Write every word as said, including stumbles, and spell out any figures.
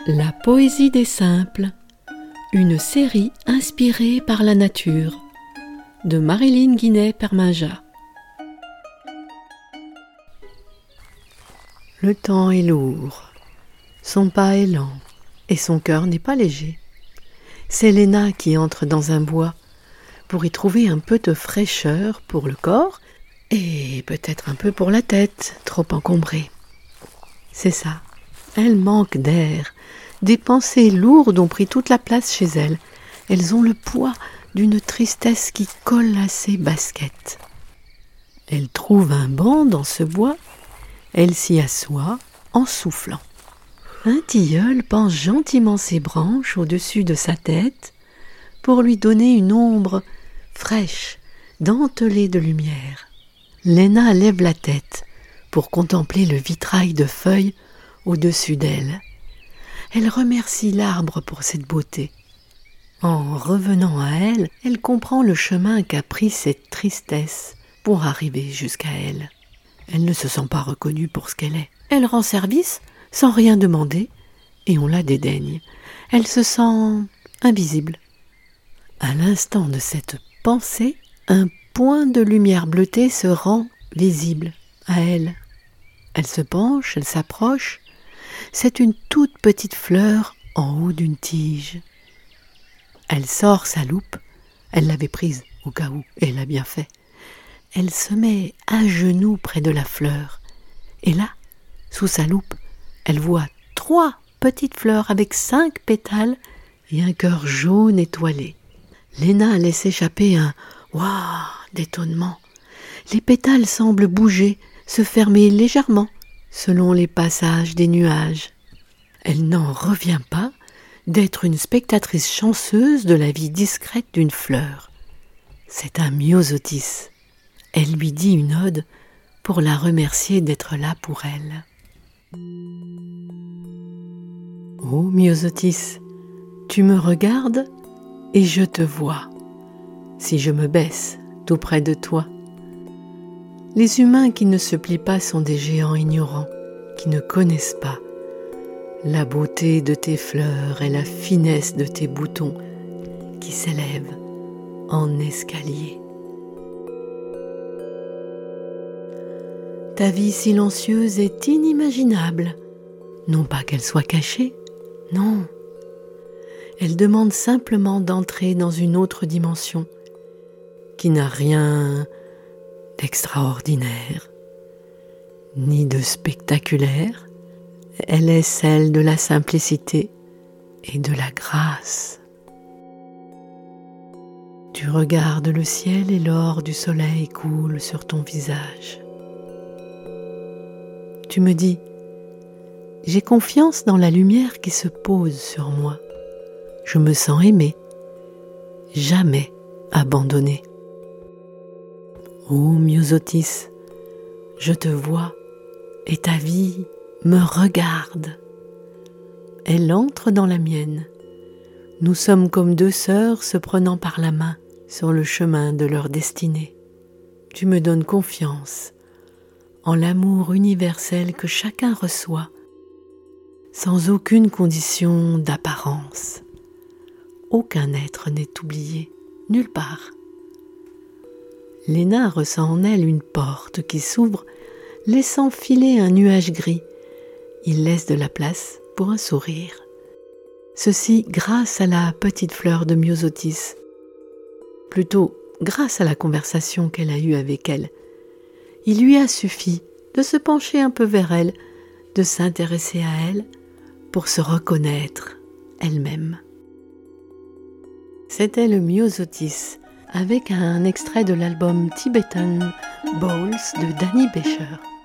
La poésie des simples, une série inspirée par la nature, de Marilyn Guinet-Perminja. Le temps est lourd, son pas est lent et son cœur n'est pas léger. C'est Léna qui entre dans un bois pour y trouver un peu de fraîcheur pour le corps et peut-être un peu pour la tête, trop encombrée. C'est ça, elle manque d'air. Des pensées lourdes ont pris toute la place chez elle. Elles ont le poids d'une tristesse qui colle à ses baskets. Elle trouve un banc dans ce bois. Elle s'y assoit en soufflant. Un tilleul penche gentiment ses branches au-dessus de sa tête pour lui donner une ombre fraîche, dentelée de lumière. Léna lève la tête pour contempler le vitrail de feuilles au-dessus d'elle. Elle remercie l'arbre pour cette beauté. En revenant à elle, elle comprend le chemin qu'a pris cette tristesse pour arriver jusqu'à elle. Elle ne se sent pas reconnue pour ce qu'elle est. Elle rend service sans rien demander et on la dédaigne. Elle se sent invisible. À l'instant de cette pensée, un point de lumière bleutée se rend visible à elle. Elle se penche, elle s'approche. C'est une toute petite fleur en haut d'une tige. Elle sort sa loupe, elle l'avait prise au cas où, et elle a bien fait. Elle se met à genoux près de la fleur, et là, sous sa loupe, elle voit trois petites fleurs avec cinq pétales et un cœur jaune étoilé. Léna laisse échapper un « Waouh » d'étonnement. Les pétales semblent bouger, se fermer légèrement, selon les passages des nuages. Elle n'en revient pas d'être une spectatrice chanceuse de la vie discrète d'une fleur. C'est un myosotis. Elle lui dit une ode pour la remercier d'être là pour elle. Ô myosotis, tu me regardes et je te vois, si je me baisse tout près de toi. Les humains qui ne se plient pas sont des géants ignorants, qui ne connaissent pas la beauté de tes fleurs et la finesse de tes boutons qui s'élèvent en escalier. Ta vie silencieuse est inimaginable, non pas qu'elle soit cachée, non. Elle demande simplement d'entrer dans une autre dimension qui n'a rien d'extraordinaire, ni de spectaculaire. Elle est celle de la simplicité et de la grâce. Tu regardes le ciel et l'or du soleil coule sur ton visage. Tu me dis, j'ai confiance dans la lumière qui se pose sur moi. Je me sens aimée, jamais abandonnée. Ô myosotis, je te vois et ta vie me regarde. Elle entre dans la mienne. Nous sommes comme deux sœurs se prenant par la main sur le chemin de leur destinée. Tu me donnes confiance en l'amour universel que chacun reçoit, sans aucune condition d'apparence. Aucun être n'est oublié, nulle part. Léna ressent en elle une porte qui s'ouvre, laissant filer un nuage gris. Il laisse de la place pour un sourire. Ceci grâce à la petite fleur de myosotis. Plutôt grâce à la conversation qu'elle a eue avec elle. Il lui a suffi de se pencher un peu vers elle, de s'intéresser à elle pour se reconnaître elle-même. C'était le myosotis avec un extrait de l'album Tibetan Bowls de Danny Becher.